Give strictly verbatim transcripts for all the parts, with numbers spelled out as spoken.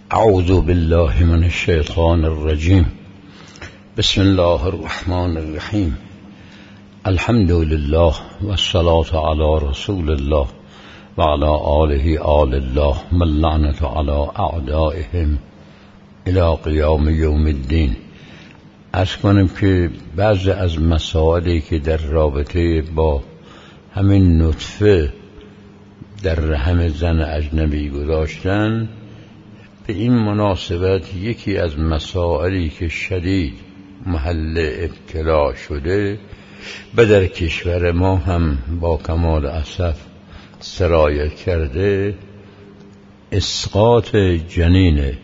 اعوذ بالله من الشیطان الرجیم. بسم الله الرحمن الرحیم. الحمد لله والصلاة علی رسول الله و علی آله آل الله و اللعنة علی اعدائهم الی قیام یوم الدین. عرض کنم که بعضی از مسائلی که در رابطه با همین نطفه در رحم زن اجنبی گذاشتن، به این مناسبت یکی از مسائلی که شدید محل ابتلا شده و در کشور ما هم با کمال اسف سرایت کرده، اسقاط جنینه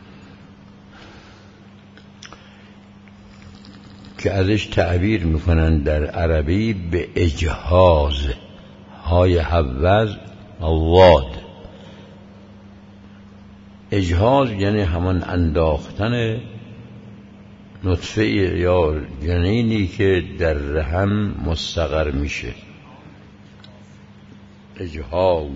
که ازش تعبیر میکنن در عربی به اجهاز، های حوز واد. اجهاز یعنی همان انداختن نطفه یا جنینی که در رحم مستقر میشه. اجهاز.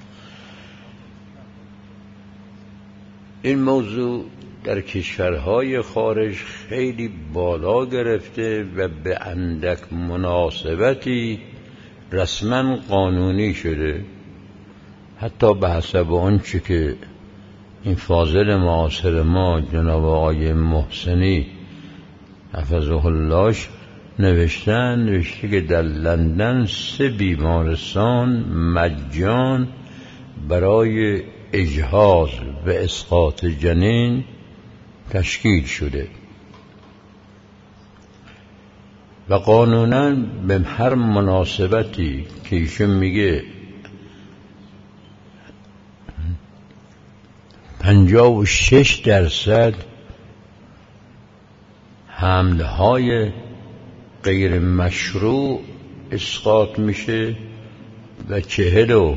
این موضوع در کشورهای خارج خیلی بالا گرفته و به اندک مناسبتی رسما قانونی شده، حتی به حسب آنچه که این فاضل معاصر ما جناب آقای محسنی حفظه الله نوشتن نوشته که در لندن سه بیمارستان مجان برای اجهاز و اسقاط جنین تشکیل شده و قانونا به هر مناسبتی که ایشون میگه پنجاه و شش درصد حملهای غیر مشروع اسقاط میشه و چهل و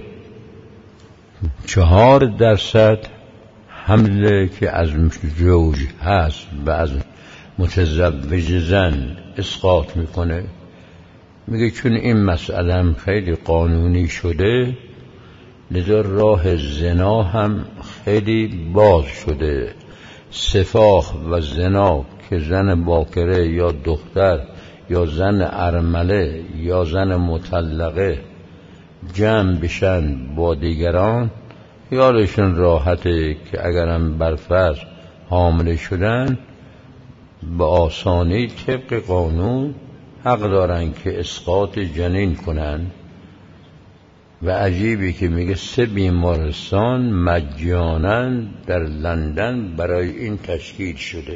چهار درصد حمله که از زوج هست و از متزوج زن اسقاط میکنه. میگه چون این مسئله هم خیلی قانونی شده، لذا راه زنا هم خیلی باز شده. سفاح و زنا که زن باکره یا دختر یا زن ارمله یا زن مطلقه جمع بشن با دیگران، خیالشون راحته که اگرم برفرض حامله شدن به آسانی طبق قانون حق دارن که اسقاط جنین کنن. و عجیبی که میگه سه بیمارستان مجانا در لندن برای این تشکیل شده.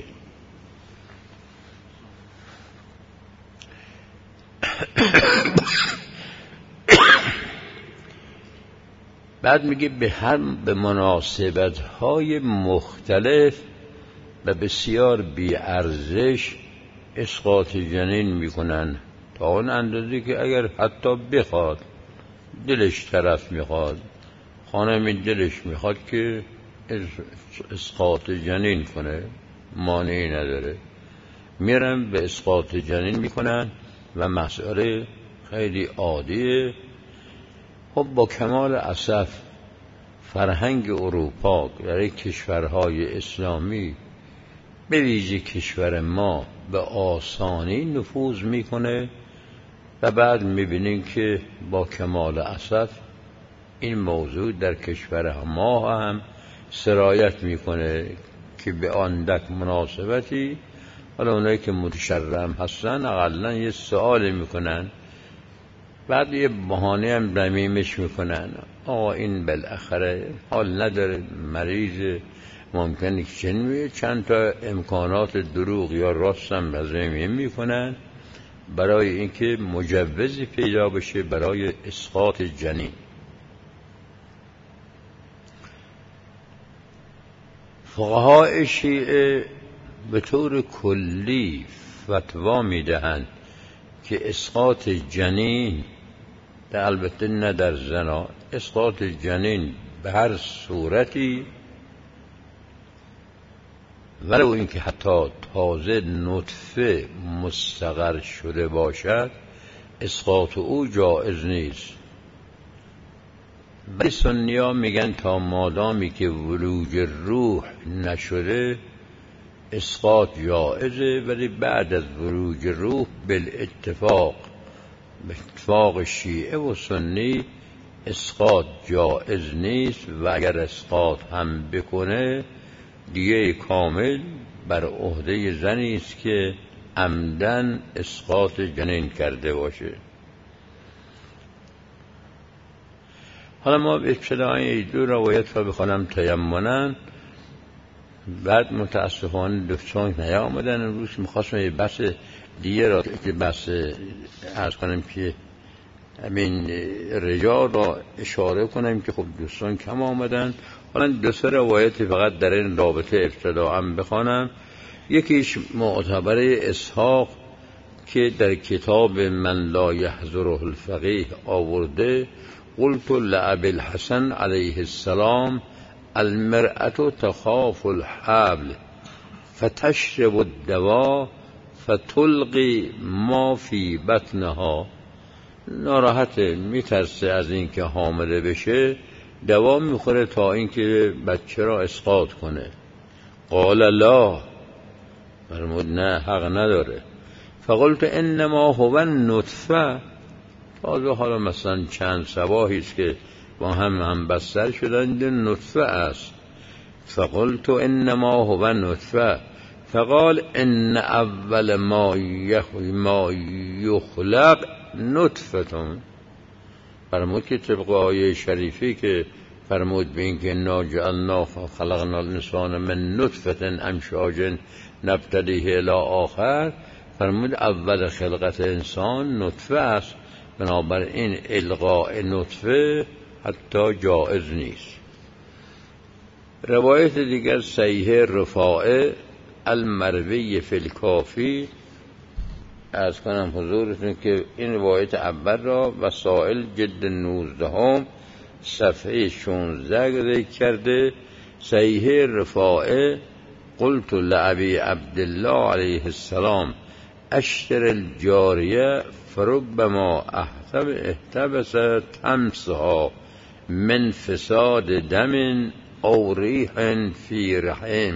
بعد میگه به هر به مناسبت‌های مختلف و بسیار بی‌ارزش اسقاط جنین میکنن، تا اون اندازه که اگر حتی بخواد، دلش طرف میخواد، خانمی دلش میخواد که اسقاط جنین کنه، مانعی نداره، میرن به اسقاط جنین میکنن و مسئله خیلی عادیه. خب با کمال اسف فرهنگ اروپا در کشورهای اسلامی به ویژه کشور ما به آسانی نفوذ میکنه و بعد میبینیم که با کمال اسف این موضوع در کشور ما هم سرایت میکنه که به اندک مناسبتی، حالا اونایی که متشرم هستن اقلا یه سوال میکنن، بعد یه بهانه هم رمیمش میکنن، آقا این بالاخره حال نداره، مریض، ممکنه که چنین چند تا امکانات دروغ یا راست هم رزمیم میکنن برای اینکه مجوزی پیدا بشه برای اسقاط جنین. فقهای شیعه به طور کلی فتوا میدهند که اسقاط جنین، در البته نه در زنا، اسقاط جنین به هر صورتی، ولو اینکه حتی تازه نطفه مستقر شده باشد، اسقاط او جایز نیست. ولی سنی ها میگن تا مادامی که ولوج روح نشده اسقاط جائزه، ولی بعد از ولوج روح بالاتفاق به اتفاق شیعه و سنی اسقاط جائز نیست و اگر اسقاط هم بکنه دیگه کامل بر عهده زنی است که عمدن اسقاط جنین کرده باشه. حالا ما ابتدای دو روایت را بخونم تیمناً، بعد متاسفانه دفتان نیامدن. امروز میخواستم یه بحث دیگه را که بحث عرض کنم که همین رجال را اشاره کنم که خب دوستان کم آمدن. حالا دو سه روایت فقط در این رابطه ابتداء بخوانم. یکیش معتبر اسحاق که در کتاب من لا یحضره الفقیه آورده، قلت لأبی الحسن علیه السلام المرأة تخاف الحبل فتشرب الدواء فتلقی ما فی بطنها. ناراحته، میترسه از اینکه حامله بشه، دوا میخوره تا اینکه بچه را اسقاط کنه. قال لا، فرمود نه، حق نداره. فقلت انما هو النطفه، تازه حالا مثلا چند صباحی است که با هم هم بستر شدند، نطفه است. فقلت انما هو نطفه فقال ان اول ما ما یخلق نطفتون. فرمود که طبق آیه شریفی که فرمود به این که انا جعلنا خلقنا الانسان من نطفه امشاج نبتلیه الی آخر، فرمود اول خلقت انسان نطفه است، بنابراین الغاء نطفه حتی جائز نیست. روایت دیگر صحیح رفاعه المروی فی الکافی، از کنم حضورتون که این روایت اول را وسائل جلد نوزدهم صفحه شانزده ذکر کرده. صحیح رفاعه قلت لأبی عبدالله علیه السلام اشتر الجاریه فربما احتبس تمسها من فساد دم او ریح فی رحم.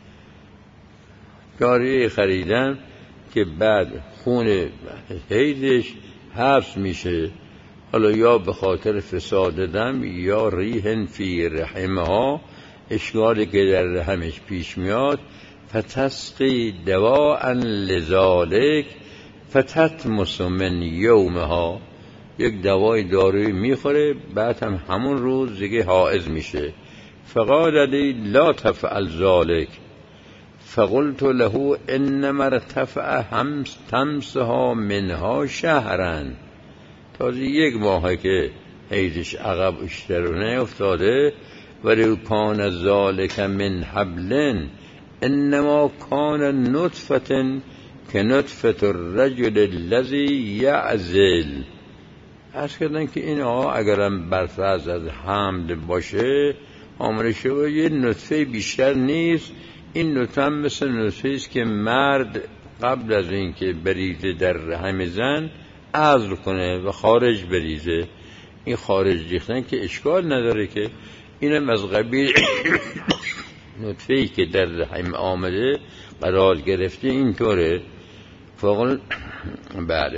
جاریه خریدن که بعد خون حیضش حبس میشه، حالا یا به خاطر فساد دم یا ریح فی رحمها، اشکالی که در رحمش پیش میاد. فتسقی دواء لذالک فتتمس من یومها، یک دوای دارویی میخوره بعد هم همون روز دیگه حائض میشه. فقال لی لا تفعل ذلك فقلت له انما ارتفع همس تمسها منها شهرا، تازه یک ماهه که حیضش عقب اشترونه افتاده. ولی کان ذالک من حبل انما کان نطفه که نطفه الرجل الذی یعزل. عرض کردن که این ها اگرم برفرض از حمل باشه، حامله شده، یه نطفه بیشتر نیست. این نطفه هم مثل نطفه است که مرد قبل از اینکه بریزه در رحم زن عزل کنه و خارج بریزه. این خارج ریختن که اشکال نداره، که اینم از قبیل نطفه‌ای که در رحم آمده قرار گرفته اینطوره. فقل بله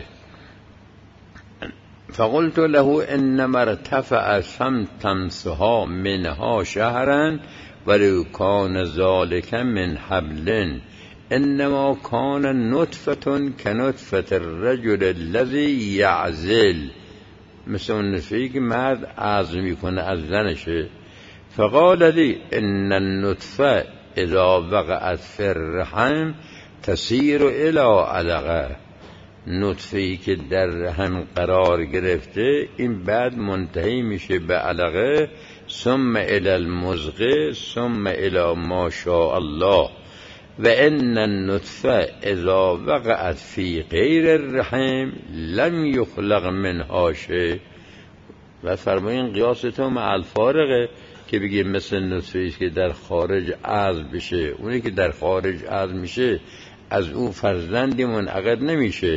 فقلت له انما ارتفع تمسها منها شهرا ولو کان ذلك من حبل انما کان نطفه کنطفه الرجل الذی یعزل، مثل اون نطفه‌ای که مرد عزل میکنه از زنشه. فقال لی ان النطفه اذا وقعت فی الرحم تسیر الی علقه، نطفه‌ای که در رحم قرار گرفته این بعد منتهی میشه به علقه، ثم الی المضغه ثم الی ما شاء الله. و ان النطفه اذا وقعت فی غیر الرحم لم یخلق منها شیء. و فرمایین قیاستون مع الفارقه که بگیم مثل نطفه‌ای که در خارج عزل بشه، اونی که در خارج عزل میشه از او فرزندی منعقد نمیشه،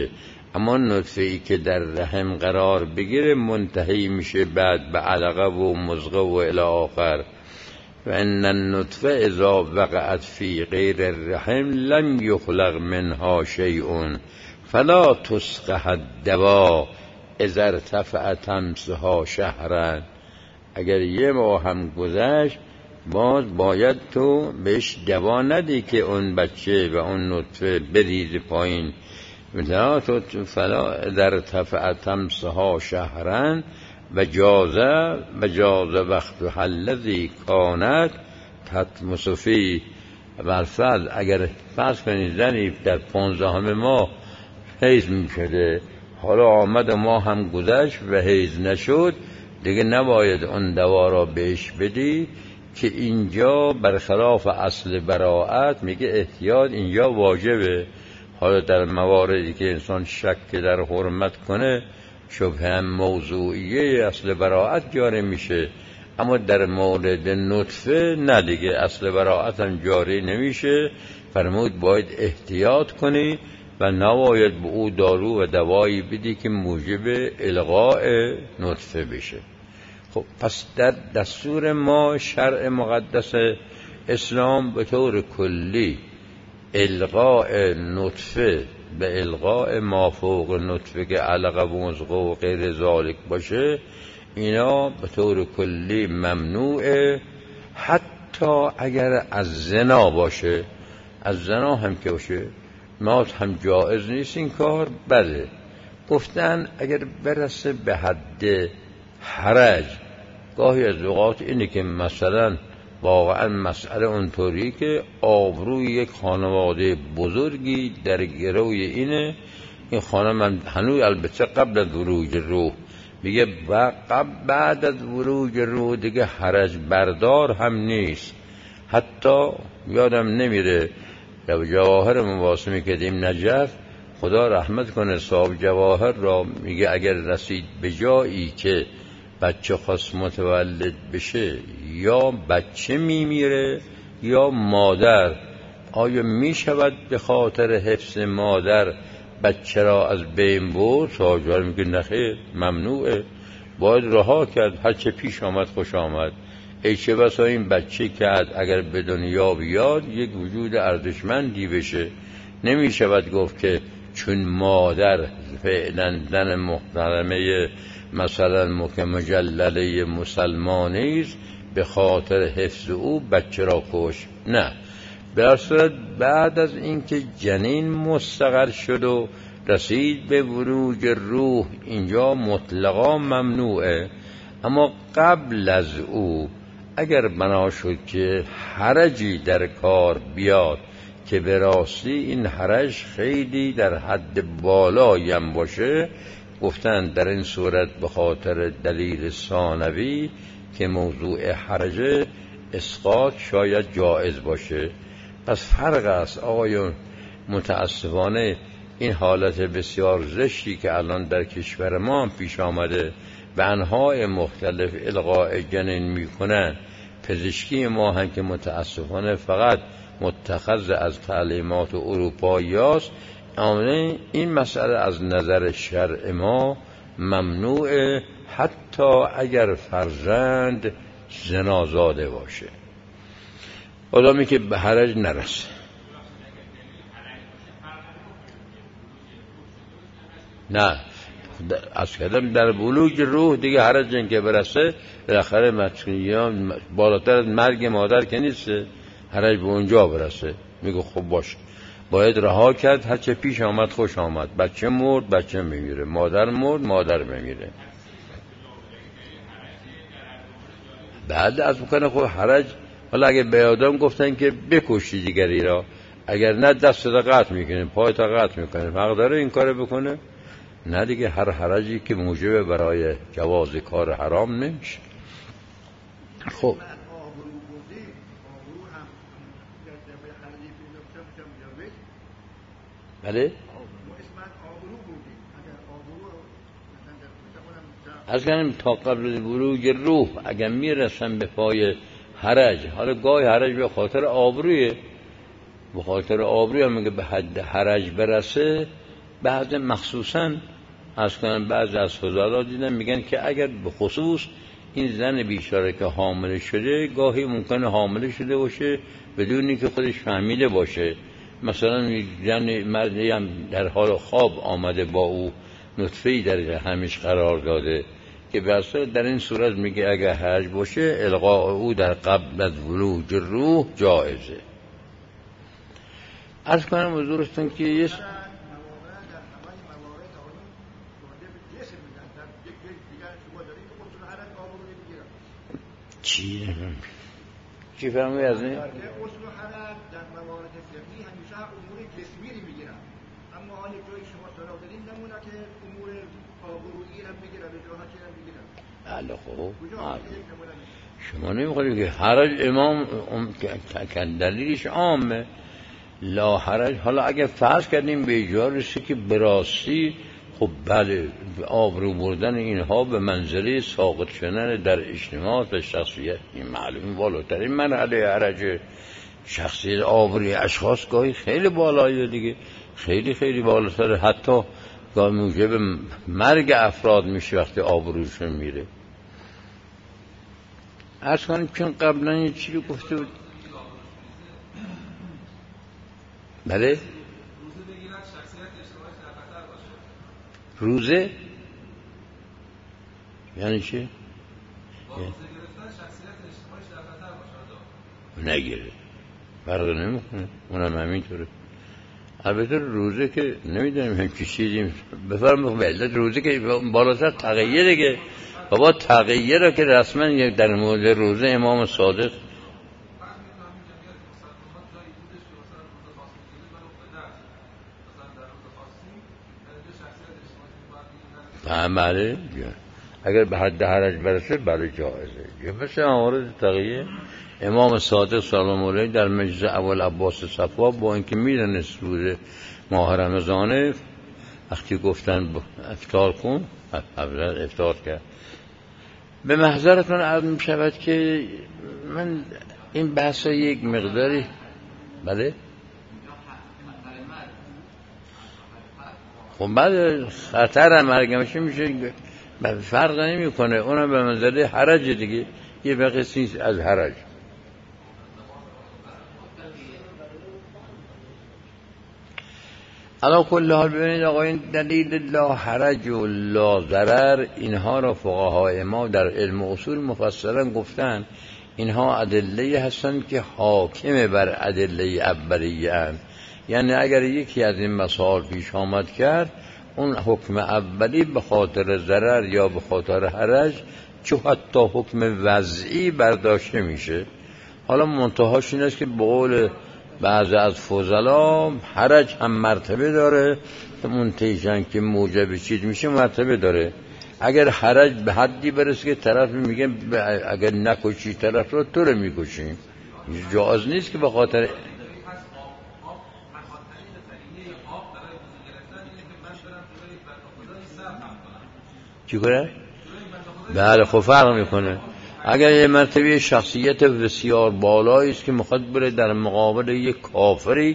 اما نطفه ای که در رحم قرار بگیره منتهی میشه بعد به علقه و مضغه و الی آخر. و ان النطفه اذا وقعت فی غیر الرحم لم یخلق منها شیء فلا تسقح الدوا اذا ارتفع تمسها شهرا. اگر یه ماه هم گذشت باز باید تو بهش دوا ندی که اون بچه و اون نطفه بریزه پایین. فلا تو فلا اذا ارتفع تمسها شهرا و جازه و جازه وقت الذی کانت تطمس فیه. والفرض اگر فرض کنید زنی در پانزدهم ماه حیض می شده، حالا آمد ماه هم گذشت و حیض نشد، دیگه نباید اون دوا را بهش بدی که اینجا برخلاف اصل براءت میگه احتیاط اینجا واجبه. حالا در مواردی که انسان شک در حرمت کنه شبهه هم موضوعیه اصل براءت جاری میشه، اما در مورد نطفه نه دیگه اصل براءت هم جاری نمیشه. فرمود باید احتیاط کنی و نباید به او دارو و دوایی بدی که موجب الغاء نطفه بشه. خب پس در دستور ما شرع مقدس اسلام به طور کلی الغاء نطفه به الغاء ما فوق نطفه که علقه و مضغه و غیر ذالک باشه اینا به طور کلی ممنوعه، حتی اگر از زنا باشه. از زنا هم که باشه مات هم جائز نیست این کار. بله گفتن اگر برسه به حد حرج، گاهی از اوقات اینه که مثلا واقعا مسئله اونطوری که آبروی یک خانواده بزرگی در گروی اینه، این خانم هنوز البته قبل از ورود روح میگه و قبل بعد از ورود روح دیگه حرج بردار هم نیست. حتی یادم نمیره در جواهر مباسمی که دیم نجف، خدا رحمت کنه صاحب جواهر را، میگه اگر رسید به جایی که بچه خواست متولد بشه یا بچه میمیره یا مادر، آیا میشود به خاطر حفظ مادر بچه را از بین برد؟ صاحب میگه نخیر، ممنوعه، باید رها کرد، هر چه پیش آمد خوش آمد. ای چه بسا این بچه که اگر به دنیا بیاد یک وجود ارزشمندی بشه. نمی شود گفت که چون مادر فعلا زن محترمه مثلا مجلله مسلمانی است به خاطر حفظ او بچه را کش. نه، در صورت بعد از اینکه جنین مستقر شد و رسید به ورود روح اینجا مطلقا ممنوعه. اما قبل از او اگر بنا شد که حرجی در کار بیاد که به راستی این حرج خیلی در حد بالایی هم باشه، گفتن در این صورت به خاطر دلیل ثانوی که موضوع حرج اسقاط شاید جایز باشه. پس فرق است آقایون. متاسفانه این حالت بسیار زشتی که الان در کشور ما هم پیش آمده و انواع مختلف الغاء جنین میکنن، پزشکی ما هم که متاسفانه فقط متخذ از تعلیمات اروپایی است، این مسئله از نظر شرع ما ممنوعه، حتی اگر فرزند زنازاده باشه، آدمی که به حرج نرسه. نه از کلم در بلوغ روح دیگه حرج این که برسه بالاخره مسئولیان بالاتر از مرگ مادر که نیست، حرج به اونجا برسه. میگه خب باشه، باید رها کرد، هرچه پیش آمد خوش آمد. بچه مرد بچه میمیره، مادر مرد مادر میمیره. بعد از بکنه خب حرج. حالا اگه به آدم گفتن که بکشی دیگری را، اگر نه دست را قطع میکنه، پای تا قطع میکنه، حق داره این کار بکنه؟ نه دیگه، هر حرجی که موجب برای جواز کار حرام نمیشه. خب بله از کنم تا قبل بروج روح اگر میرسن به پای حرج، حالا گاهی حرج به خاطر آبرویه، به خاطر آبروی هم میگه به حد حرج برسه، بعض مخصوصاً از کنم بعض از فضلا دیدن میگن که اگر به خصوص این زن بیچاره که حامله شده گاهی ممکنه حامله شده باشه بدون اینکه خودش فهمیده باشه، مثلا زن مردی هم در حال خواب آمده با او نطفه‌ای در رحمش قرار داده که بسیار در این صورت میگه اگر حرج باشه القاء او در قبل از ولوج روح جایزه. از کنم حضورتون که یه چی چی فهمی از این؟ اصل حرج در موارد فقهی همیشه امور جسمی میگیرن، اما آن جایی شما سراغ دارین نمونه که امور آبرویی هم میگیرن به جاهاتی هم میگیرن. بله خب شما نمیخوایی که حرج امام که دلیلش عامه لا حرج. حالا اگه فرض کردیم به ایجار رسید که براستی خب بله آبرو بردن اینها به منزله ساقط شدن در اجتماع و شخصیت این معلوم بالاترین مرحله حرج. شخصیت آبروی اشخاص گاهی خیلی بالاییه دیگه، خیلی خیلی بالاتر، حتی گاهی موجب مرگ افراد میشه وقتی آبروشون میره. عرض کنیم چون قبلا یه چیزی گفته بود. بله روزه یعنی چی؟ نگیره فرق نمیکنه، اونم همینطوره. البته روزه که نمیدونیم هم چی چیزی بفرمایید به علت روزه که بالاتر تغییره که بابا تغییره که رسما در مورد روزه امام صادق بله اگر به حد حرج برسه بله جایزه. مثل موارد تغییر امام صادق سلام علیه در مجلس اول عباس صفا با اینکه میدونست روز ماه رمضانه وقتی گفتن افطار کن افطار افطار کرد. به محضرتون عرض می شود که من این بحث یک مقداری بله خب بعد خطر مرگ میشه میشه فرق نمی کنه، اونم به منزله حرج دیگه، یه بقیه از حرج. علا کل حال ببینید آقا این دلیل لا حرج و لا ضرر اینها را فقهای ما در علم اصول مفصلا گفتن، اینها ادله هستند که حاکم بر ادله اولیه اند. یعنی اگر یکی از این مسائل پیش آمد کرد اون حکم اولی به خاطر ضرر یا به خاطر حرج چه حتی حکم وضعی برداشته میشه. حالا منتهاش این است که به قول بعضی از فضلا حرج هم مرتبه داره، منتهیشن که موجب چیز میشه مرتبه داره. اگر حرج به حدی برسه که طرف میگه اگر نکشی طرف رو تو رو میکشیم، جایز نیست که به خاطر چی کنه؟ بله خب فرق میکنه. اگر یه مرتبه شخصیت بسیار بالایی است که میخواد بره در مقابل یک کافری،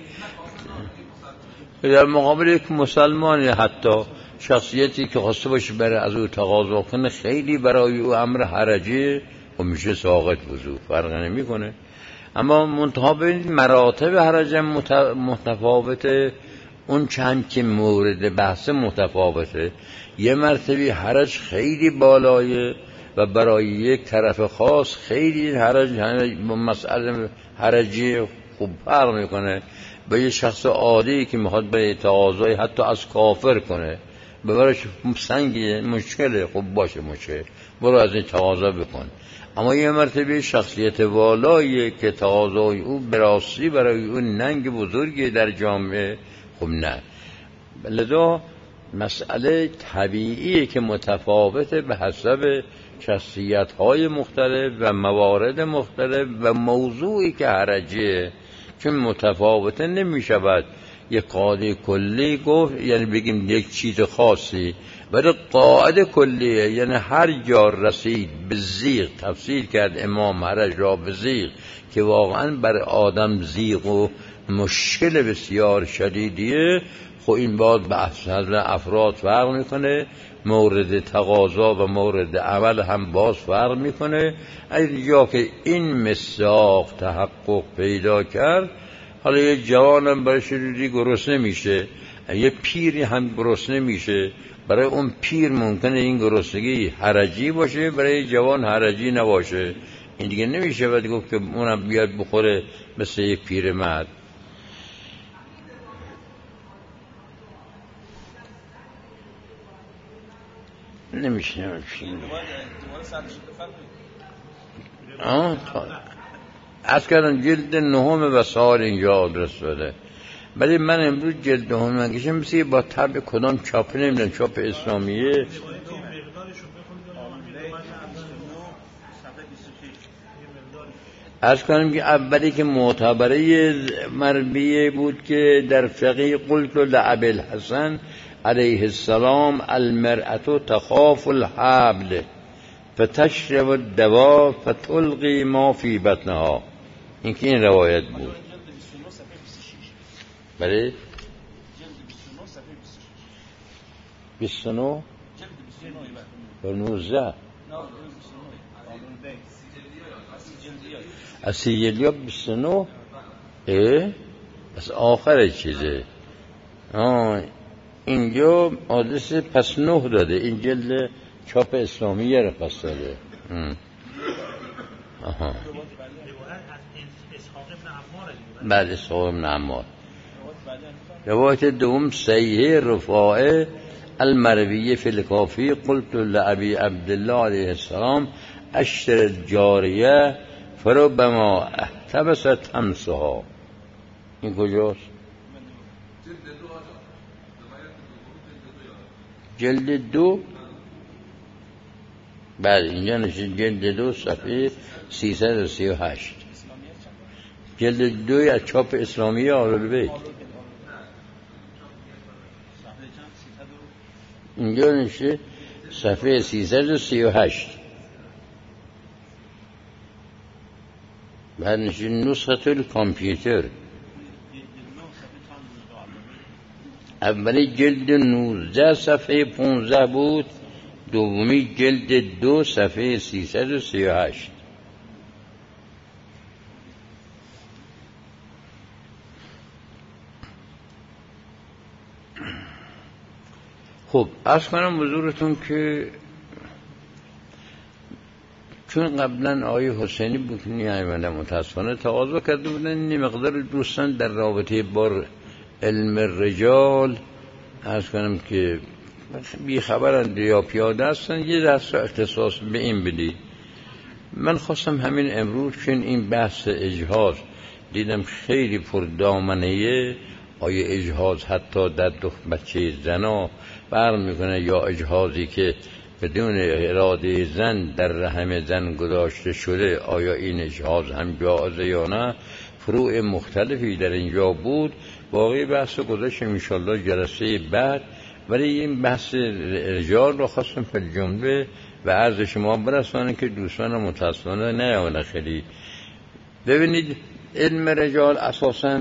در مقابل یک مسلمانی، حتی شخصیتی که خواسته باشه بره از او تقاضا کنه خیلی برای او امر حرجی و میشه ساقط وضو، فرق نمیکنه. اما منتها ببینید مراتب حرج متفاوته، اون چند که مورد بحث متفاوته. یه مرتبه حرج خیلی بالایه و برای یک طرف خاص خیلی حرج مسئله حرجی خوب فرق میکنه. به یه شخص عادی که میخواد به تقاضای حتی از کافر کنه ببرش سنگی مشکله، خب باشه مشکل برو از این تقاضا بکن. اما یه مرتبه شخصیت والایی که تقاضای او براستی برای اون ننگ بزرگی در جامعه، خب نه. لذا مسئله طبیعیه که متفاوته به حسب شخصیت‌های مختلف و موارد مختلف و موضوعی که حرجیه، چون متفاوته نمی شود یک قاعده کلی گفت، یعنی بگیم یک چیز خاصی، ولی قاعده کلیه، یعنی هر جا رسید به زیغ، تفسیر کرد امام حرج را به زیغ که واقعا بر آدم زیغ و مشکل بسیار شدیدیه. خب این باز به افراد فرق میکنه، مورد تقاضا و مورد عمل هم باز فرق میکنه. از جا که این مصداق تحقق پیدا کرد، حالا یه جوانم برای شدیدی گرسنه میشه، یه پیری هم گرسنه میشه. برای اون پیر ممکنه این گرسنگی حرجی باشه، برای جوان حرجی نباشه. این دیگه نمیشه باید گفت که اونم بیاد بخوره مثل یک پیر مرد. نمیشه نمیشه آه از کردم جلد نهم وسائل اینجا آدرس داده، ولی من امروز جلد نهم نگیشم مثل با طبع کدام چاپ نمیدونم، چاپ اسلامیه. از کنم که اولی که معتبره مربیه بود که در فقه قلت لعب الحسن علیه السلام المرأة تخاف الحبل فتشرب الدوا فتلقی ما فی بطنها. این که این روایت بود. بله بیست و نه و نوزده از سیجلیا بیست و نه اه از آخر چیزه. آه اینجا آدرس پس نه داده، این جلد چاپ اسلامیه رو پس داده. آها بعد اسحاق ابن عمار. روایت دوم صحیح رفاعه المرویه فی الکافی قلت لأبی عبدالله علیه السلام اشتر الجاریه فربما احتبست همسها. این کجاست؟ جلد دو. بعد اینجا نشید جلد دو صفحه سیصد و سی و هشت. جلد دو از چاپ اسلامی آل‌البیت. اینجا نشید صفحه سیصد و سی و هشت. بعد نشید نسخه الکامپیوتر. اولی جلد نوزده صفحه پونزده بود، دومی جلد دو صفحه سیصد و سی و هشت. خب عرض کنم حضورتون که چون قبلا آقای حسینی بود که نیامده متاسفانه تقاضا کرده بودن این مقدار دوستان در رابطه با علم رجال عرض کنم که بی خبرند یا پیاده هستن یه درس اختصاص به این بدید. من خواستم همین امروز چون این بحث اجهاز دیدم خیلی پردامنه، آیا اجهاز حتی در دو بچه زنا بر میکنه یا اجهازی که بدون اراده زن در رحم زن گذاشته شده، آیا این اجهاز هم جایزه یا نه؟ فروع مختلفی در اینجا بود. باقی بحث گذاشتم انشالله جلسه بعد، ولی این بحث رجال رو خواستم فی جمله و عرض شما برسانه که دوستان متاسفانه نیامده. خیلی ببینید علم رجال اساساً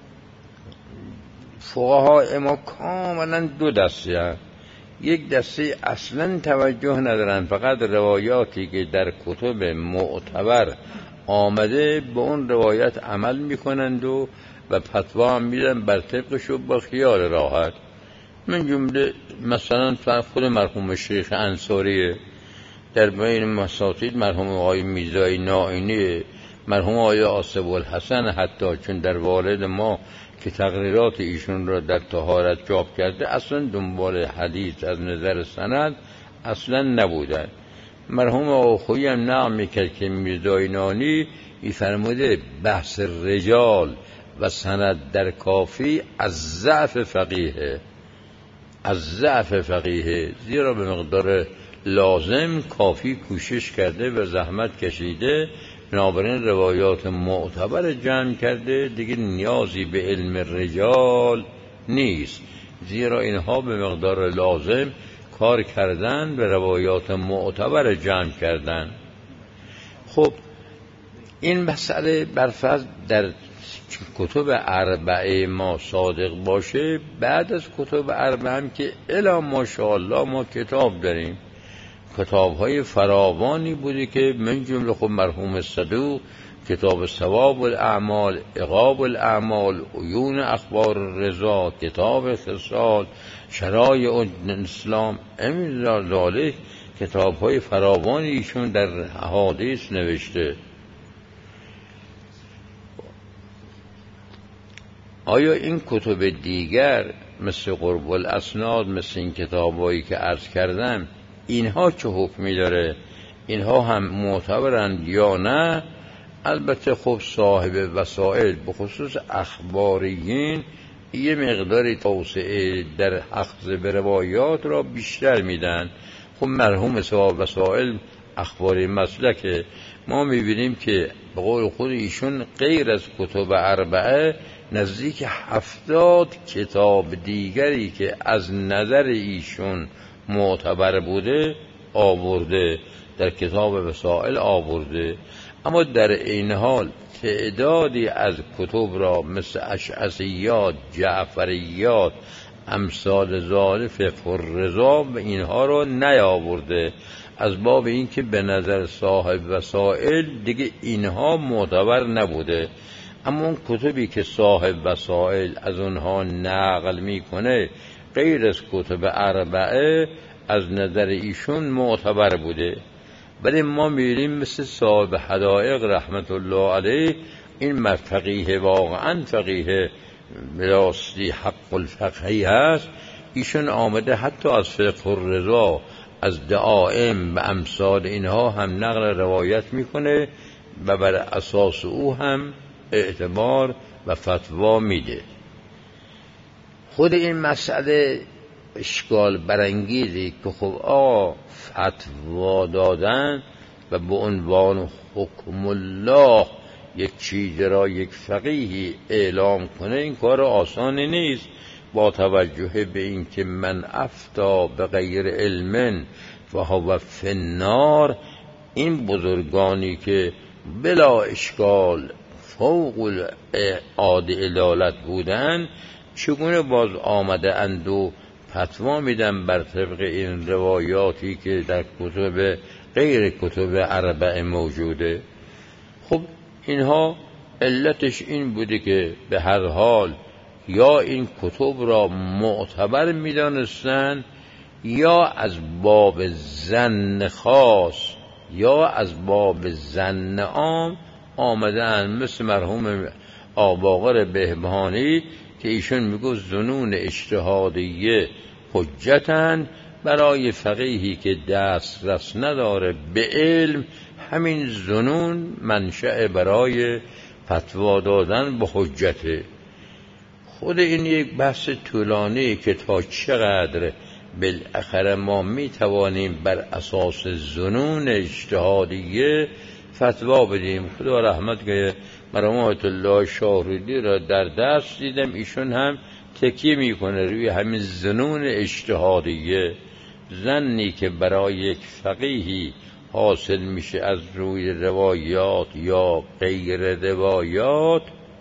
فقها ما کاملا دو دسته هست. یک دسته اصلا توجه ندارن، فقط روایاتی که در کتب معتبر آمده به اون روایت عمل میکنند و و فتوا هم میدن بر طبقش و با خیال راحت. من جمله مثلا خود مرحوم شیخ انصاری در بین مساطید، مرحوم آقای میرزای نائینی، مرحوم آقای آصف الحسن، حتی چون در والد ما که تقریرات ایشون را در طهارت چاپ کرده اصلا دنبال حدیث از نظر سند اصلا نبودن. مرحوم آخویی هم نقل میکرد که میرزای نائینی میفرموده بحث رجال و سند در کافی از ضعف فقیه، از ضعف فقیه، زیرا به مقدار لازم کافی کوشش کرده و زحمت کشیده بنابراین روایات معتبر جمع کرده، دیگه نیازی به علم رجال نیست، زیرا اینها به مقدار لازم کار کردن، به روایات معتبر جمع کردن. خب این مسئله برفرض در کتب اربعه ما صادق باشه، بعد از کتب اربعه هم که الا ماشاءالله ما کتاب داریم، کتاب‌های فراوانی بوده که من جمله خب مرحوم صدوق کتاب ثواب الاعمال، عقاب الاعمال، عیون اخبار رضا، کتاب خصال، شرایع الاسلام، امین ذالک کتاب‌های فراوانی ایشون در احادیث نوشته. آیا این کتب دیگر مثل قرب الاسناد، مثل این کتابایی که عرض کردم، اینها چه حکمی داره؟ اینها هم معتبرند یا نه؟ البته خب صاحب وسائل به خصوص اخباریین یه مقداری توسعه در اخذ به روایات را بیشتر میدن. خب مرحوم صاحب وسائل اخباری مسلکه، ما میبینیم که به قول خود ایشون غیر از کتب اربعه نزدیک هفتاد کتاب دیگری که از نظر ایشون معتبر بوده آورده، در کتاب وسائل آورده. اما در این حال تعدادی از کتب را مثل اشعثیات، جعفریات، امثال ذالک، فقه الرضا و اینها را نیاورده، از باب این که به نظر صاحب وسائل دیگه اینها معتبر نبوده. اما اون کتبی که صاحب وسائل از اونها نقل میکنه غیر از کتب اربعه از نظر ایشون معتبر بوده. ولی ما میریم مثل صاحب حدائق رحمت الله علیه، این فقیه واقعا فقیه براستی حق الفقهی هست، ایشون آمده حتی از فقه الرضا، از دعائم و امثال اینها هم نقل روایت میکنه و بر اساس او هم اعتبار و فتوا میده. خود این مسئله اشکال برانگیزی که خب آقا فتوا دادن و به عنوان حکم الله یک چیز را یک فقیهی اعلام کنه، این کار آسانی نیست، با توجه به این که من افتا به غیر علم و هو فی النار، این بزرگانی که بلا اشکال فوق العاده علالت بودن چگونه باز آمده اند و فتوا میدن بر طبق این روایاتی که در کتب غیر کتب اربعه موجوده؟ خب اینها علتش این بوده که به هر حال یا این کتب را معتبر میدانستن، یا از باب ظن خاص یا از باب ظن عام آمدن، مثل مرحوم آباقر بهبهانی که ایشون میگه ظنون اجتهادیه حجتن برای فقیهی که دسترس نداره به علم، همین ظنون منشأ برای فتوا دادن به حجته. خود این یک بحث طولانی که تا چقدر بالاخره ما می توانیم بر اساس ظنون اجتهادیه فتوا بدیم. خدا رحمت کنه مرحوم آیت الله شاهرودی را در دست دیدم، ایشون هم تکیه میکنه روی همین ظنون اجتهادیه، ظنی که برای یک فقیهی حاصل میشه از روی روایات یا غیر روایات،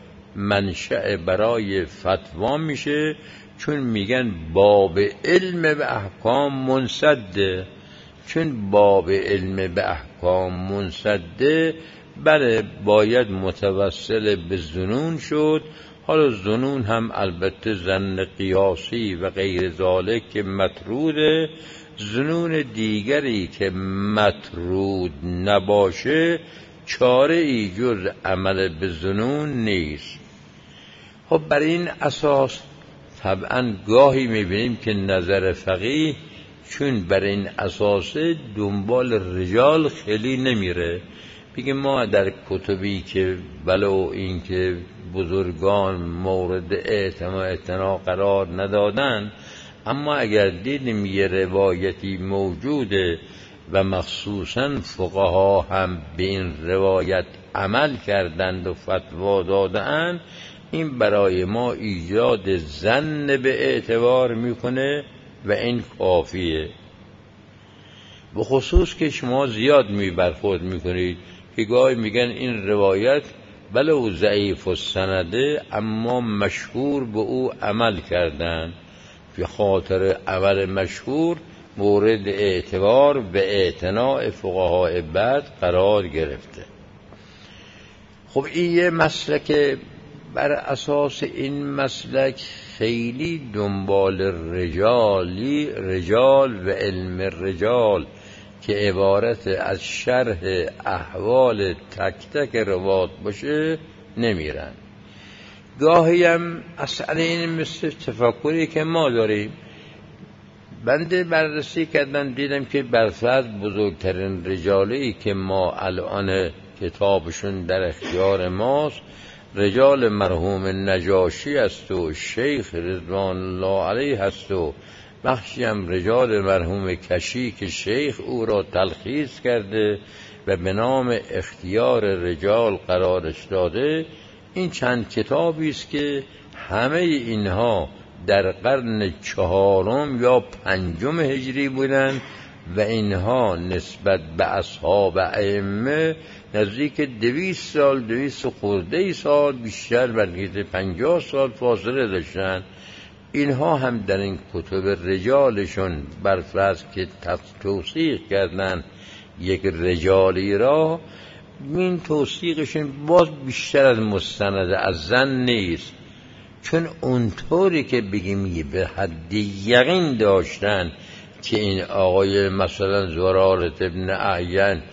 منشأ برای فتوا میشه، چون میگن باب علم به احکام منسده. چون باب علم به احکام منسده، بله باید متوسل به ظنون شد. حالا ظنون هم البته ظن قیاسی و غیر ذالک که مطروده، ظنون دیگری که مطرود نباشه چاره ای جز عمل به ظنون نیست. خب بر این اساس طبعا گاهی میبینیم که نظر فقیه چون بر این اساس دنبال رجال خیلی نمیره، بگه ما در کتبی که ولو این که بزرگان مورد اعتنا قرار ندادن، اما اگر دیدیم یه روایتی موجوده و مخصوصاً فقها هم به این روایت عمل کردند و فتوا دادند، این برای ما ایجاد ظن به اعتبار میکنه و این کافیه. به خصوص که شما زیاد می برخورد میکنید که گاهی میگن این روایت ولو ضعیف السنده اما مشهور به او عمل کردن، به خاطر عمل مشهور مورد اعتبار و اعتناع فقهای بعد قرار گرفته. خب این یه مسلک، بر اساس این مسلک خیلی دنبال رجالی رجال و علم رجال که عبارت از شرح احوال تک تک روات باشه نمیرن. گاهی هم اصلا این مثل تفکری که ما داریم، بنده بررسی کردم دیدم که برفرض بزرگترین رجالی که ما الان کتابشون در اختیار ماست رجال مرحوم نجاشی است و شیخ رضوان الله علیه است و بخشی هم رجال مرحوم کشی که شیخ او را تلخیص کرده و به نام اختیار رجال قرارش داده. این چند کتابی است که همه اینها در قرن چهارم یا پنجم هجری بودند و اینها نسبت به اصحاب ائمه نزدیک دویست سال دویست خورده ای سال بیشتر بلکه پنجاه سال فاصله داشتن. اینها هم در این کتب رجالشون برفرض که توثیق کردن یک رجالی را، این توثیقشون باز بیشتر از مستند از زن نیست، چون اونطوری که بگیم به حد یقین داشتن که این آقای مثلا زرارة ابن اعین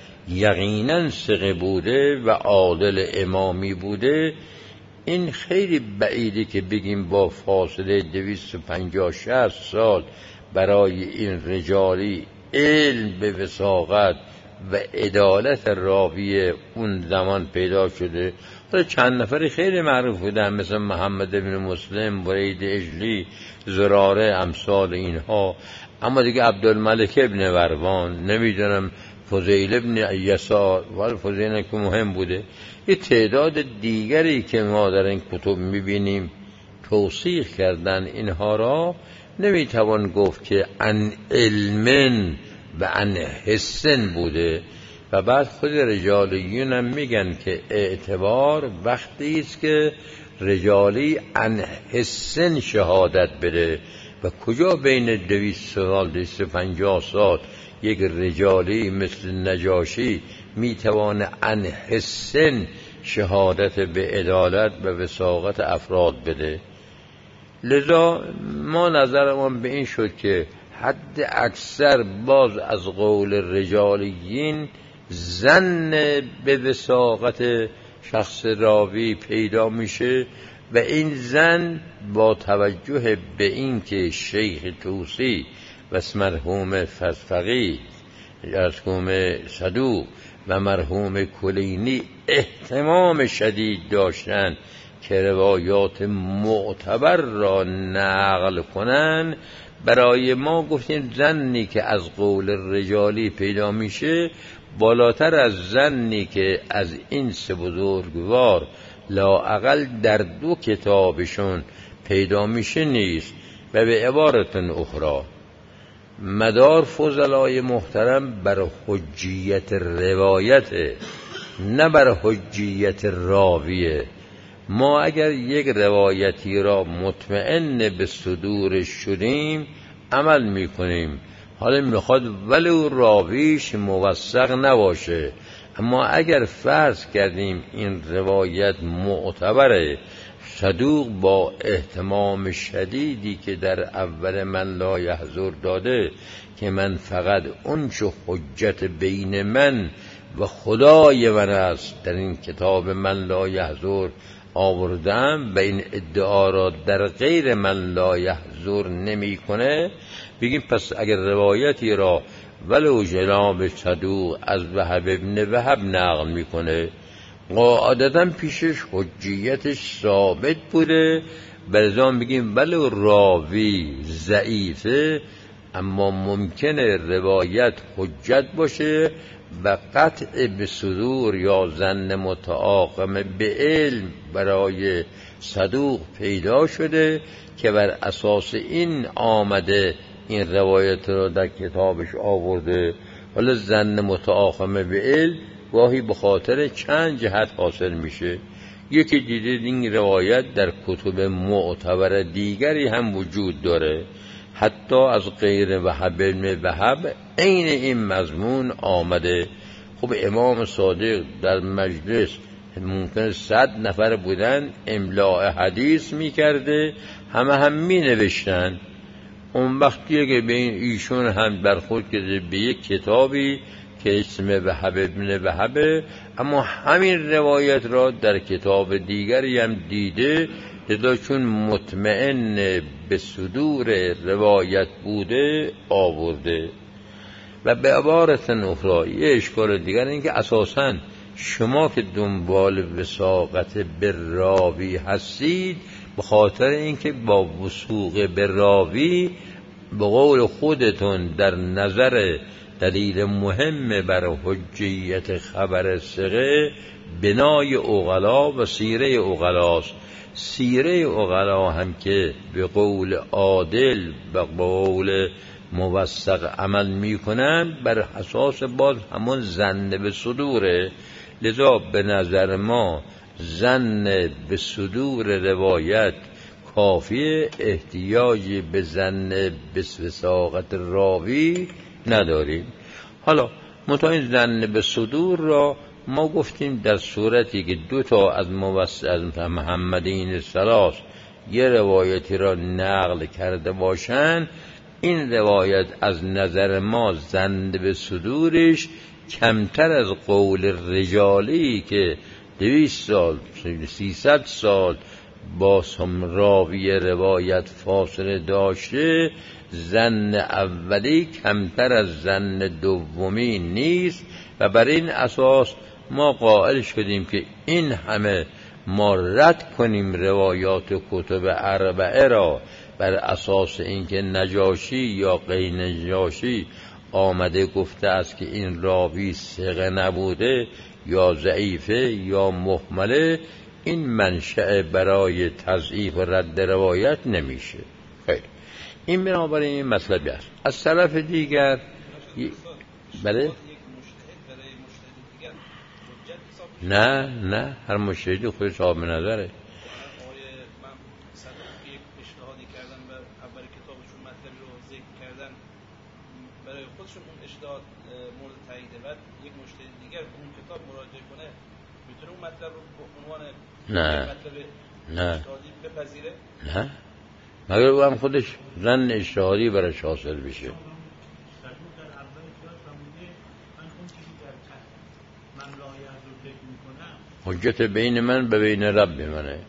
یقینا ثقه بوده و عادل امامی بوده، این خیلی بعیده که بگیم با فاصله دویست و پنجاه شصت سال برای این رجالی علم به وثاقت و عدالت راوی اون زمان پیدا شده. چند نفری خیلی معروف بودن مثل محمد ابن مسلم، برید اجلی، زراره، امثال اینها. اما دیگه عبدالملک ابن وروان، نمیدونم فضیل ابن یسار، ولی فضیل که مهم بوده. یه تعداد دیگری که ما در این کتب میبینیم توثیق کردن اینها را، نمیتوان گفت که ان علمن و ان حسن بوده. و بعد خود رجالیون هم میگن که اعتبار وقتی است که رجالی ان حسن شهادت بده، و کجا بین دویست سال دویست و پنجاه سال یک رجالی مثل نجاشی میتوانه ان حسن شهادت به عدالت و وثاقت افراد بده. لذا ما نظرمان به این شد که حد اکثر باز از قول رجالیین ظن به وثاقت شخص راوی پیدا میشه، و این ظن با توجه به این که شیخ طوسی و مرحوم فقیه مرحوم صدوق و مرحوم کلینی اهتمام شدید داشتند که روایات معتبر را نقل کنند، برای ما گفتیم ظنی که از قول رجالی پیدا میشه بالاتر از ظنی که از این سه بزرگوار لااقل در دو کتابشون پیدا میشه نیست. و به عبارت اخرى مدار فضلای محترم بر حجیت روایت، نه بر حجیت راویه. ما اگر یک روایتی را مطمئن به صدورش شدیم عمل میکنیم، حالا میخواد ولو راویش موثق نباشه، اما اگر فرض کردیم این روایت معتبره، صدوق با اهتمام شدیدی که در اول من لا یحضر داده که من فقط اون چه حجت بین من و خدای من است در این کتاب من لا یحضر آوردم و این ادعا را در غیر من لا یحضر نمی کنه، بگیم پس اگر روایتی را ولو جناب صدوق از وهب ابن وهب نقل میکنه، قاعدتا پیشش حجیتش ثابت بوده، بلزام بگیم ولو راوی ضعیفه اما ممکنه روایت حجت باشه و قطع به صدور یا ظن متعاقم به علم برای صدوق پیدا شده که بر اساس این آمده این روایت رو در کتابش آورده. حالا ظن متعاقم به علم گاهی به خاطر چند جهت حاصل میشه. یکی دیده این روایت در کتب معتبر دیگری هم وجود داره، حتی از غیر وهب بن وهب عین این مضمون آمده. خب امام صادق در مجلس ممکن صد نفر بودن، املاء حدیث میکرده، همه هم می نوشتن. اون وقتیه که به این ایشون هم برخورد کرده به یک کتابی که اسم وهب ابن وهب، اما همین روایت را در کتاب دیگری هم دیده، لذا چون مطمئن به صدور روایت بوده آورده. و به عبارت اخرى یه اشکال دیگر این که اساساً شما که دنبال وثاقت به راوی هستید به خاطر اینکه با وثوق به راوی به قول خودتون در نظر دلیل مهم بر حجیت خبر ثقه بنای عقلا و سیره عقلاست. سیره عقلا هم که به قول عادل و قول موثق عمل میکنن بر اساس باز همون ظن به صدوره. لذا به نظر ما ظن به صدور روایت کافیه، احتیاجی به ظن به وثاقت راوی نداریم. حالا متا این ظن به صدور را ما گفتیم در صورتی که دو تا از موثق محمدین ثلاث یه روایتی را نقل کرده باشند، این روایت از نظر ما ظن به صدورش کمتر از قول رجالی که دویست سال سیصد سال با راوی روایت فاصله داشته، ظن اولی کمتر از ظن دومی نیست و بر این اساس ما قائل شدیم که این همه ما رد کنیم روایات کتب اربعه را بر اساس اینکه نجاشی یا غیر نجاشی آمده گفته است که این راوی ثقه نبوده یا ضعیفه یا مهمله، این منشأ برای تضعیف و رد روایت نمیشه. خیر، این بنابراین این مطلبی است. از طرف دیگر بله نه نه هر مجتهدی خودش صاحب نظره. خودشون اون اجتهاد مورد تاییده، بعد یک مجتهد دیگر اون کتاب مراجعه کنه میتونه اون مطلب رو به عنوان نه مطلب نه اجتهادی بپذیره؟ نه، مگر او هم خودش ظن اجتهادی براش حاصل بشه. حجت بین من به بین رب منه.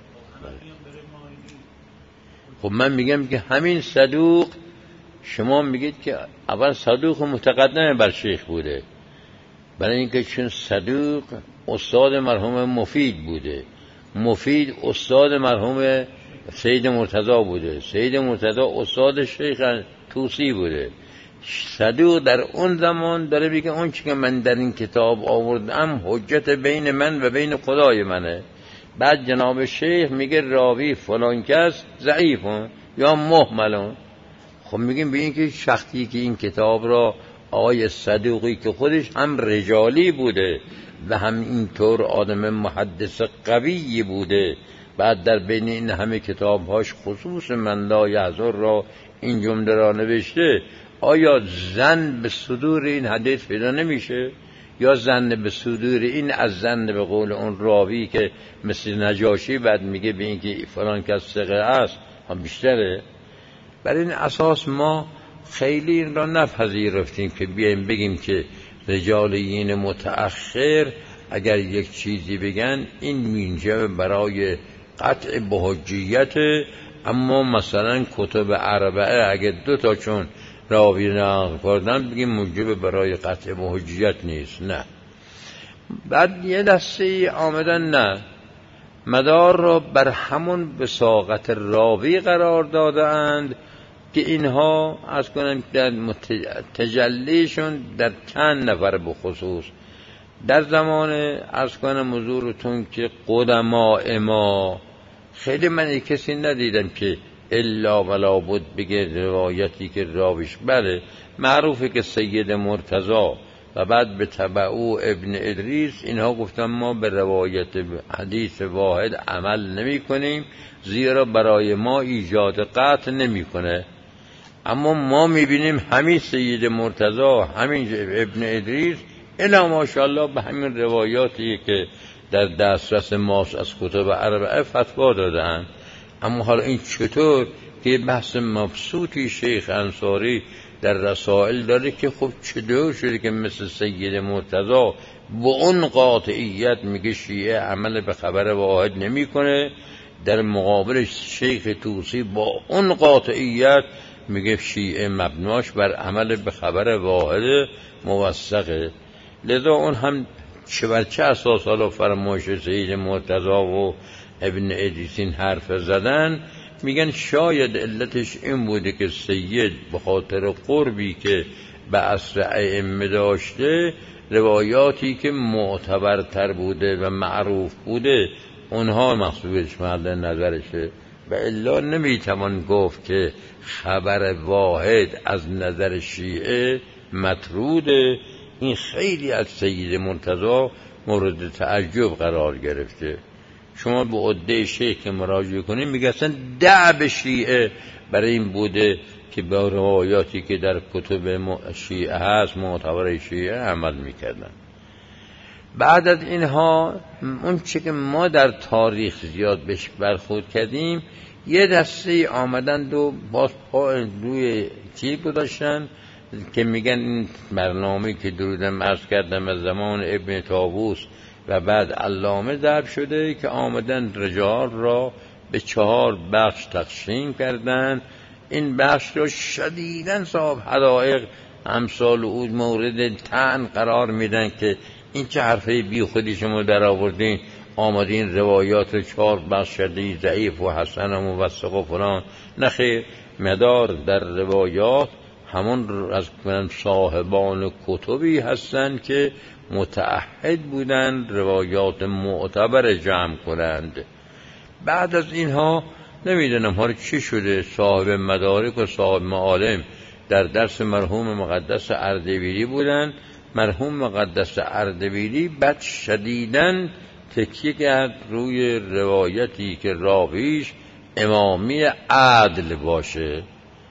خب من میگم که همین صدوق، شما میگید که اول صدوق متقدم بر شیخ بوده، برای اینکه چون صدوق استاد مرحوم مفید بوده، مفید استاد مرحوم سید مرتضی بوده، سید مرتضی استاد شیخ طوسی بوده. صدوق در اون زمان داره میگه اون چی که من در این کتاب آوردم حجت بین من و بین خدای منه. بعد جناب شیخ میگه راوی فلان کس ضعیفون یا مهملون. خب میگیم به این که شخصی که این کتاب را آقای صدوقی که خودش هم رجالی بوده و هم اینطور آدم محدث قوی بوده، بعد در بین این همه کتابهاش خصوص من لا یحضر را این جمله را نوشته، آیا ظن به صدور این حدیث پیدا نمیشه؟ یا ظن به صدور این از ظن به قول اون راوی که مثل نجاشی بعد میگه به این که فلان کس ثقه است هم بیشتره؟ بر این اساس ما خیلی این را نپذیرفتیم که بیایم بگیم که رجالیین متأخر اگر یک چیزی بگن این مینجه برای قطع به حجیت، اما مثلا کتب اربعه اگر دو تا چون راوی نقل کردن بگیم موجب برای قطع به حجیت نیست. نه، بعد یه دسته آمدن نه، مدار را بر همون وثاقت راوی قرار داده اند که اینها از کنم در تجلیشون در چند نفر بخصوص در زمان از کنم حضورتون که قدماء ما خیلی من کسی ندیدم که الا ولا بد بگه روایتی که راویش بله معروفه که سید مرتضی و بعد به تبعو ابن ادریس اینها گفتن ما به روایت حدیث واحد عمل نمی کنیم زیرا برای ما ایجاد قطع نمی کنه. اما ما می بینیم همین سید مرتضی همین ابن ادریس الا ماشاءالله به همین روایاتی که در دسترس ماست از کتب اربعه فتوا دادن. اما حالا این چطور که بحث مبسوطی شیخ انصاری در رسائل داره که خب چطور شده که مثل سید مرتضی با اون قاطعیت میگه شیعه عمل به خبر واحد نمی کنه، در مقابل شیخ طوسی با اون قاطعیت میگه شیعه مبناش بر عمل به خبر واحد موثقه. لذا اون هم چه بر چه اساس حالا فرمایش سید مرتضی و ابن ادریس این حرف زدن؟ میگن شاید علتش این بوده که سید به خاطر قربی که به عصر ائمه داشته روایاتی که معتبرتر بوده و معروف بوده اونها مقصودش مورد نظرشه و الا نمیتوان گفت که خبر واحد از نظر شیعه مطروده. این خیلی از سید مرتضی مورد تعجب قرار گرفته. شما به عده شیخ مراجعه کنید میگه اصلا دعب شیعه برای این بوده که با روایاتی که در کتب شیعه هست معتبر شیعه عمل میکردن. بعد از اینها اون چه که ما در تاریخ زیاد بهش برخورد کردیم یه دسته آمدند و باز پا روی چی گذاشتن که میگن این برنامه که درودم عرض کردم از زمان ابن طاووس و بعد علامه ضرب شده که آمدن رجال را به چهار بخش تقسیم کردن. این بخش را شدیداً صاحب حدائق امثال او مورد طعن قرار میدن که این چه حرفه بی خودی شما در آوردین، آمدین روایات رو چهار بخش شدید ضعیف و حسن و موثق و فلان. نخیر، مدار در روایات همون از صاحبان کتبی هستن که متعهد بودن روایات معتبر جمع کنند. بعد از اینها نمیدونم حالا چی شده، صاحب مدارک و صاحب معالم در درس مرحوم مقدس اردبیلی بودن. مرحوم مقدس اردبیلی بعد شدیداً تکیه کرد روی روایتی که راویش امامی عدل باشه.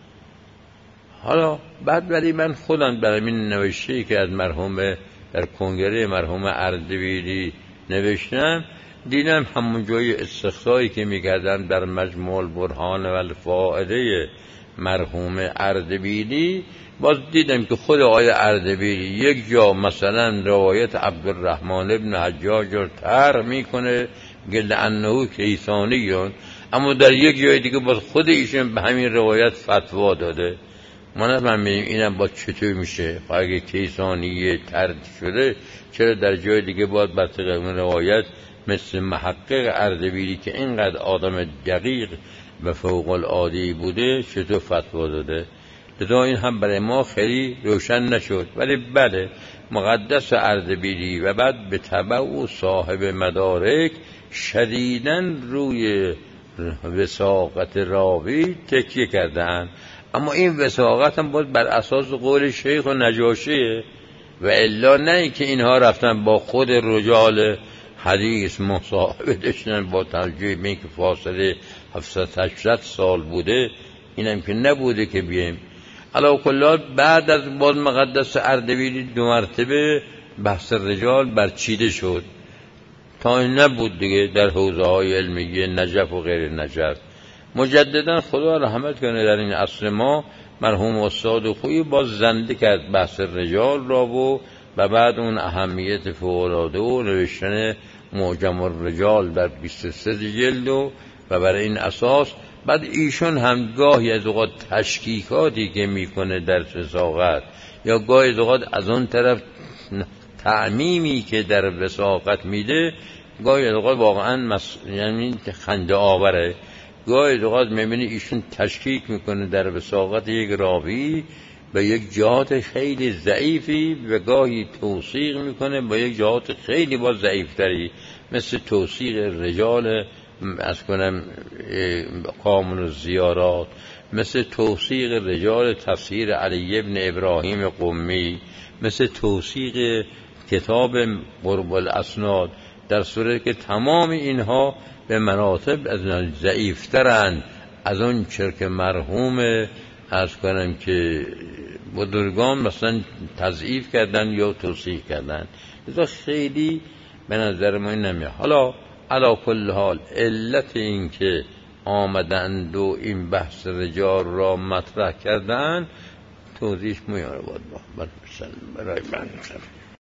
حالا بعد ولی من خودم برای این نوشته‌ای که از مرحوم در کنگره مرحوم اردبیلی نوشتم دیدم همون جای استقصایی که می‌کردن در مجموع البرهان و الفائده مرحوم اردبیلی باز دیدم که خود آقای اردبیلی یک جا مثلا روایت عبدالرحمن ابن حجاج رو طرح میکنه گل انه کیسانیون، اما در یک جای دیگه باز خود ایشون به همین روایت فتوا داده. ما نفهمیدیم اینم با چطور میشه، اگه کیسانیه طرح شده چرا در جای دیگه باید بر طبق اون روایت مثل محقق اردبیلی که اینقدر آدم دقیق و فوق العاده بوده چطور فتوا داده؟ لذا این هم برای ما خیلی روشن نشد. ولی بله مقدس اردبیلی و بعد به تبع و صاحب مدارک شدیداً روی وثاقت راوی تکیه کردن. اما این وثاقت هم باید بر اساس قول شیخ و نجاشیه و الا نه که اینها رفتن با خود رجال حدیث مصاحبه داشتن با توجه به اینکه فاصله هفتصد هشتصد سال بوده. اینم که نبوده که بیایم علاوه کلات بعد از باز مقدس اردبیلی دو مرتبه بحث رجال برچیده شد تا این نبود دیگه در حوزه های علمیه نجف و غیر نجف. مجددا خدا رحمت کنه در این عصر ما مرحوم استاد خویی باز زنده کرد بحث رجال را و و بعد اون اهمیت فوق‌العاده و نوشتن معجم الرجال در بیست و سه جلد و و برای این اساس بعد ایشون هم گاهی از اوقات تشکیکاتی که میکنه در وثاقت یا گاهی از اوقات از اون طرف تعمیمی که در وثاقت میده گاهی از اوقات واقعا مس... یعنی خنده آوره. گاهی اوقات میبینی ایشون تشکیک میکنه در وساقت یک راوی به یک جهات خیلی ضعیفی و گاهی توثیق میکنه با یک جهات خیلی با ضعیفتری، مثل توثیق رجال از کنم قامون الزیارات، مثل توثیق رجال تفسیر علی ابن ابراهیم قمی، مثل توثیق کتاب قرب الاسناد، در صورتی که تمام اینها به مراتب از ضعیفترند از اون چرک مرحوم از کنم که بزرگان مثلا تضعیف کردن یا توصیح کردن. لذا خیلی به نظر ما نمیاد. حالا علی کل حال علت این که آمدند و این بحث رجال را مطرح کردن توضیحش میاره بود برای من